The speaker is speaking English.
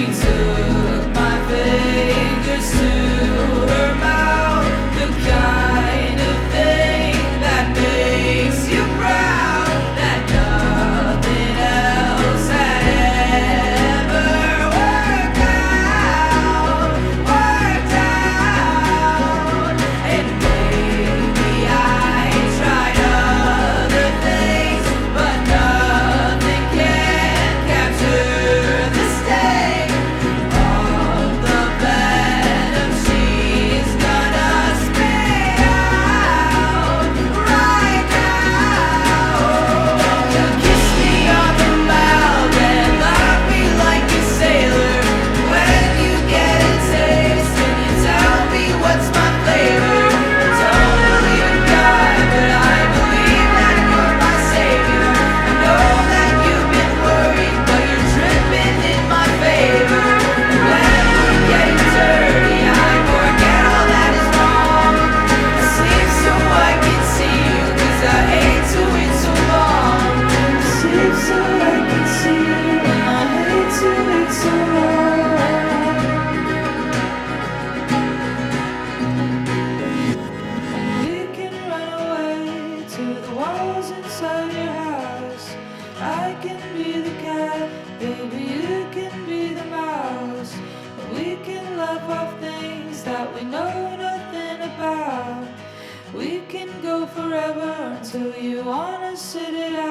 She took my fingers to her mouth, the kind of thing that makes you proud, that nothing else had ever worked out. And maybe I tried other things, but nothing can capture the sting of the venom she's gonna spit out right now. You kiss me on the mouth and lock me like a sailor. When you get a taste and you tell me what's my flavor. Don't believe in God, but I believe that you're my savior. I know that you've been worried, but you're tripping in my favor. And when we're getting dirty, I forget all that is wrong. I sleep so I can see you, 'cause I hate to wait so long. I sleep so I can see you, and I hate to wait so long. We can run away to the walls inside your house. I can be the cat, baby, you can be the mouse. We can laugh off things that we know nothing about. We can go forever until you wanna sit it out.